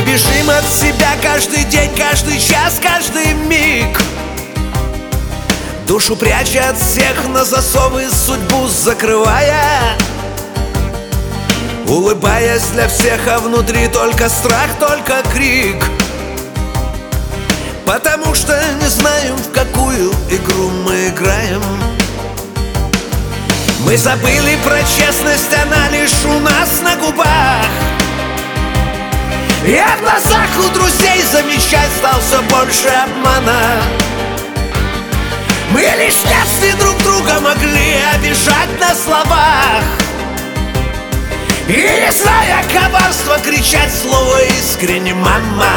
бежим от себя каждый день, каждый час, каждый миг, душу пряча от всех на засовы, судьбу закрывая, улыбаясь для всех, а внутри только страх, только крик. Потому что не знаем, в какую игру мы играем. Мы забыли про честность, она лишь у нас на губах. И в глазах у друзей замечать стал все больше обмана. Мы лишь в детстве друг друга могли обижать на словах, и не зная коварства кричать слово искренне «мама».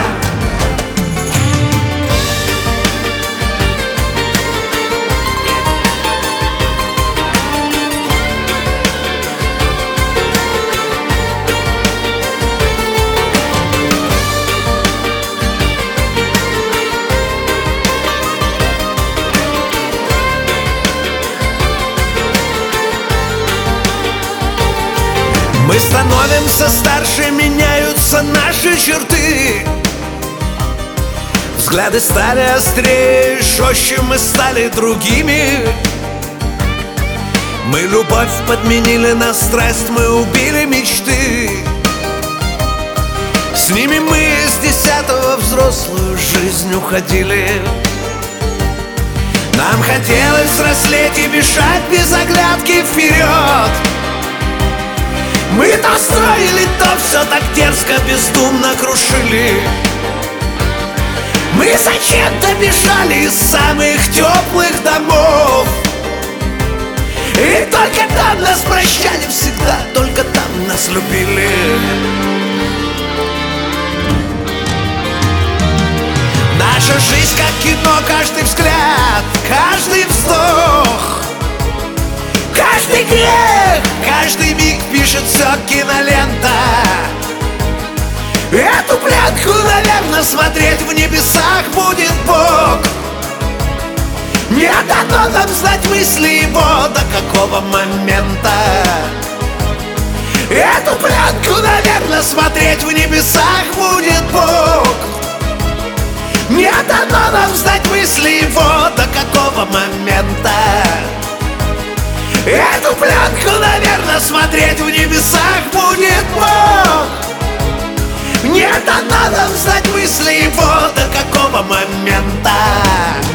Мы становимся старше, меняются наши черты. Взгляды стали острее, жестче мы стали другими. Мы любовь подменили на страсть, мы убили мечты. С ними мы с 10-го взрослую жизнь уходили. Нам хотелось взрослеть и бежать без оглядки вперед. Мы то строили, то все так дерзко, бездумно крушили. Мы зачем-то бежали из самых теплых домов, и только там нас прощали всегда, только там нас любили. Наша жизнь как кино, каждый взгляд, каждый вздох, каждый грех, каждый миг пишет все кинолента. Эту пленку, наверное, смотреть в небесах будет Бог. Не дано нам знать мысли его до какого момента. Эту пленку, наверное, смотреть в небесах будет Бог. Не дано нам знать мысли его до какого момента. Эту пленку, наверное, смотреть в небесах будет Бог. Не дано нам знать мысли его до какого момента.